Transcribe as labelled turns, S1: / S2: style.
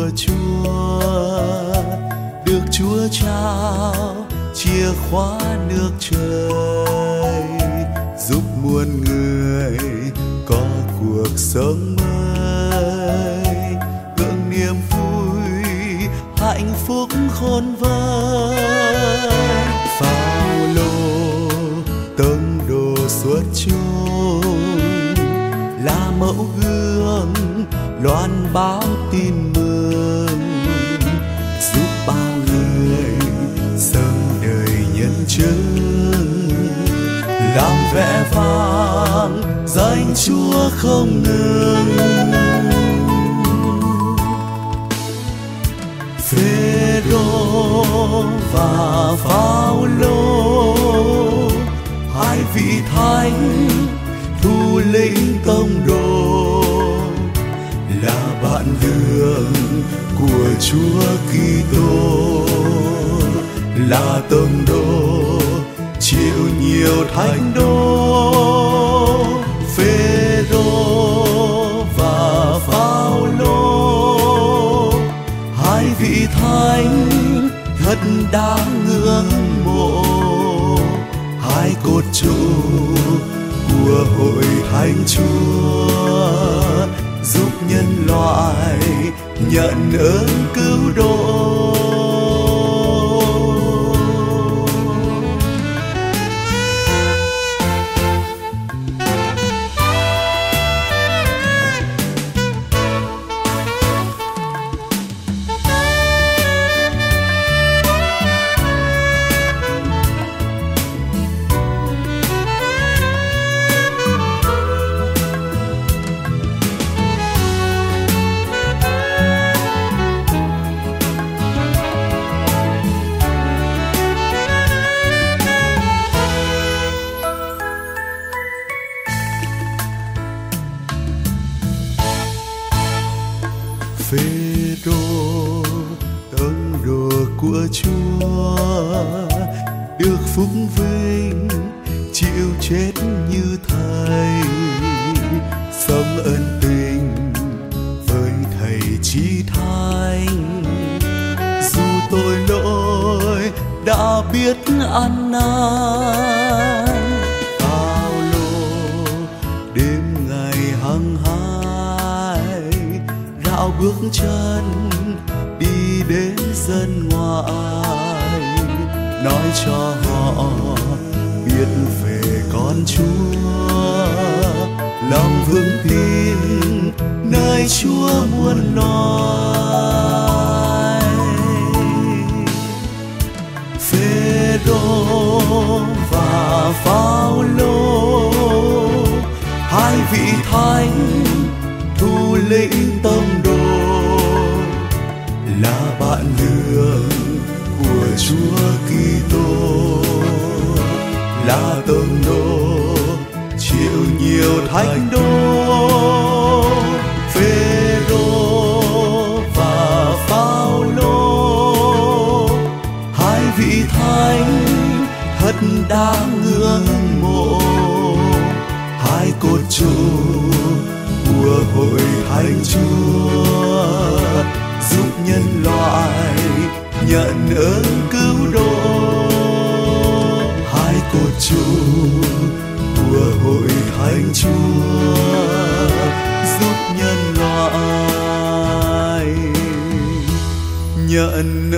S1: của Chúa, được Chúa trao chìa khóa nước trời, giúp muôn người có cuộc sống mới, hưởng niềm vui hạnh phúc khôn vời. Phao-lô tông đồ xuất chúng là mẫu gương loan báo tin mừng, giúp bao người sống đời nhân chứng, làm vẻ vang danh Chúa không ngừng. Phêrô và Phao-lô, hai vị thánh thủ lĩnh tông đồ, là bạn đường của Chúa Kitô, là tông đồ chịu nhiều thánh đô. Phêrô và Phao-lô, hai vị thánh thật đáng ngưỡng mộ, hai cột trụ của hội thánh Chúa, giúp nhân loại nhận ơn cứu độ. Phêrô tông đồ của Chúa, được phúc vinh chịu chết như thầy, sống ân tình với thầy chí thánh. Dù tội lỗi đã biết ăn năn, Phao-lô đêm ngày hăng hái rảo bước chân đi đến dân ngoại, nói cho họ biết về con Chúa, lòng vững tin nơi Chúa muôn loài. Phêrô và Phao-lô, hai vị thánh thủ lĩnh tông đồ, là bạn đường của Chúa Kitô, là tông đồ chịu nhiều thánh đô. Phêrô và Phao-lô, hai vị thánh thật đáng ngưỡng mộ, hai cột trụ của hội thánh Chúa, giúp nhân loại nhận ơn cứu độ. Hai cột trụ của hội thánh Chúa, giúp nhân loại nhận